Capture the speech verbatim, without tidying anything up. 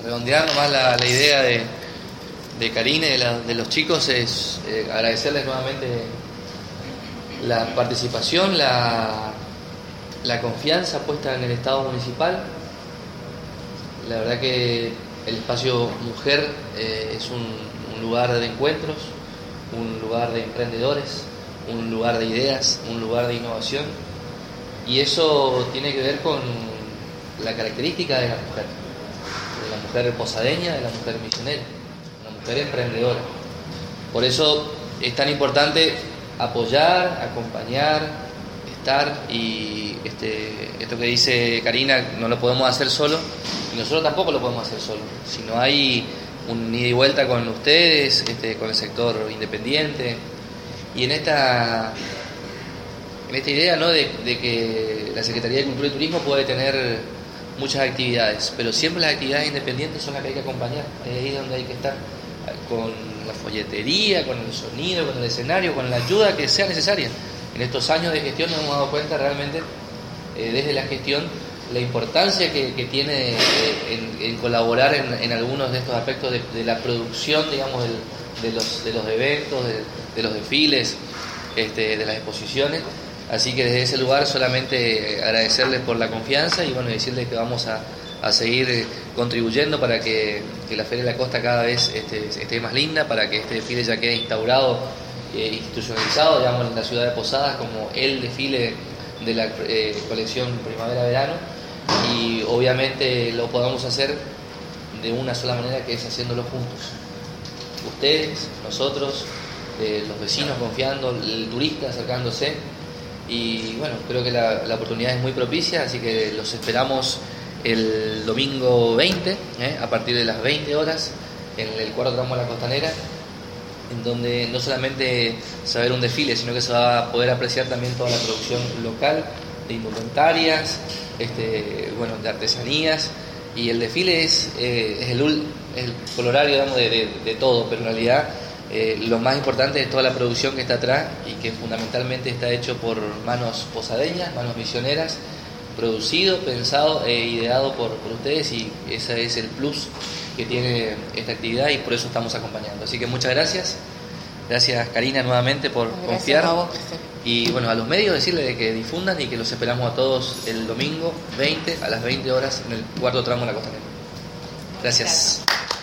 redondear nomás la, la idea de, de Karina y de, la, de los chicos es eh, agradecerles nuevamente la participación, la, la confianza puesta en el Estado municipal. La verdad que el espacio Mujer eh, es un, un lugar de encuentros, un lugar de emprendedores, un lugar de ideas, un lugar de innovación, y eso tiene que ver con la característica de la mujer, de la mujer posadeña, de la mujer misionera, de la mujer emprendedora. Por eso es tan importante apoyar, acompañar, estar, y este, esto que dice Karina no lo podemos hacer solo, y nosotros tampoco lo podemos hacer solo. Si no hay un ida y vuelta con ustedes, este, con el sector independiente, y en esta en esta idea, ¿no?, de, de que la Secretaría de Cultura y Turismo puede tener muchas actividades, pero siempre las actividades independientes son las que hay que acompañar. Ahí es donde hay que estar, con la folletería, con el sonido, con el escenario, con la ayuda que sea necesaria. En estos años de gestión nos hemos dado cuenta realmente, eh, desde la gestión, la importancia que, que tiene eh, en, en colaborar en, en algunos de estos aspectos de, de la producción, digamos, del, de, los, de los eventos, de, de los desfiles, este, de las exposiciones. Así que desde ese lugar solamente agradecerles por la confianza y bueno, decirles que vamos a, a seguir contribuyendo para que, que la Feria de la Costa cada vez este, esté más linda, para que este desfile ya quede instaurado, eh, institucionalizado, digamos, en la ciudad de Posadas como el desfile de la eh, colección primavera-verano, y obviamente lo podamos hacer de una sola manera, que es haciéndolo juntos. Ustedes, nosotros, eh, los vecinos confiando, el turista acercándose. Y bueno, creo que la, la oportunidad es muy propicia, así que los esperamos el domingo veinte, ¿eh? a partir de las veinte horas, en el cuarto tramo de la Costanera, en donde no solamente se va a ver un desfile, sino que se va a poder apreciar también toda la producción local de indumentarias, este, bueno, de artesanías, y el desfile es, eh, es, el, es el colorario, digamos, de, de, de todo, pero en realidad Eh, lo más importante es toda la producción que está atrás y que fundamentalmente está hecho por manos posadeñas, manos misioneras, producido, pensado e ideado por, por ustedes, y ese es el plus que tiene esta actividad, y por eso estamos acompañando. Así que muchas gracias, gracias Karina nuevamente por gracias confiar, a vos, y bueno, a los medios decirles de que difundan y que los esperamos a todos el domingo veinte a las veinte horas en el cuarto tramo de la Costanera. Gracias. Gracias.